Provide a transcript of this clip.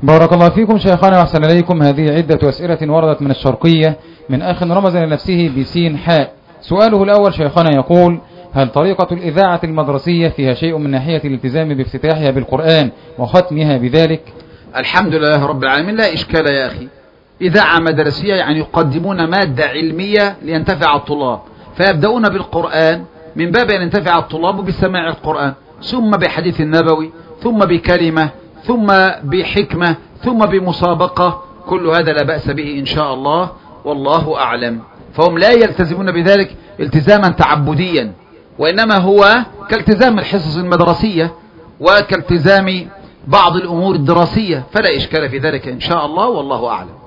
بارك الله فيكم شيخنا وأحسن إليكم. هذه عدة أسئلة وردت من الشرقية من أخ رمز لنفسه بسين حاء. سؤاله الأول شيخنا يقول: هل طريقة الإذاعة المدرسية فيها شيء من ناحية الالتزام بافتتاحها بالقرآن وختمها بذلك؟ الحمد لله رب العالمين، لا إشكال يا أخي. إذاعة مدرسية يعني يقدمون مادة علمية لينتفع الطلاب، فيبدأون بالقرآن من باب أن ينتفع الطلاب بسماع القرآن، ثم بحديث النبوي، ثم بكلمة، ثم بحكمة، ثم بمسابقة. كل هذا لا بأس به إن شاء الله، والله أعلم. فهم لا يلتزمون بذلك التزاما تعبديا، وإنما هو كالتزام الحصص المدرسية وكالتزام بعض الأمور الدراسية، فلا إشكال في ذلك إن شاء الله، والله أعلم.